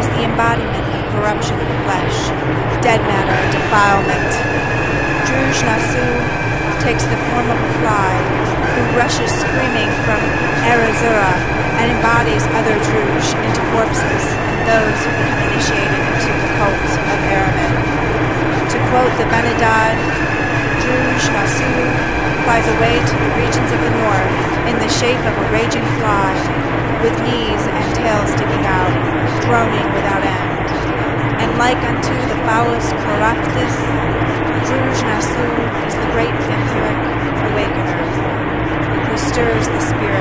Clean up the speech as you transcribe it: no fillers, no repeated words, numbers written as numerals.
is the embodiment of corruption of flesh, dead matter, defilement. Druj Nasu takes the form of a fly, who rushes screaming from Erazura and embodies other Druj into corpses and those who become initiated into the cult of Aramin. To quote the Benedad, Druj Nasu flies away to the regions of the north in the shape of a raging fly, with knees and tail sticking out, droning without end. And like unto the Phallus Chloraptus, Druj Nasu is the great vampiric awakener, who stirs the spirit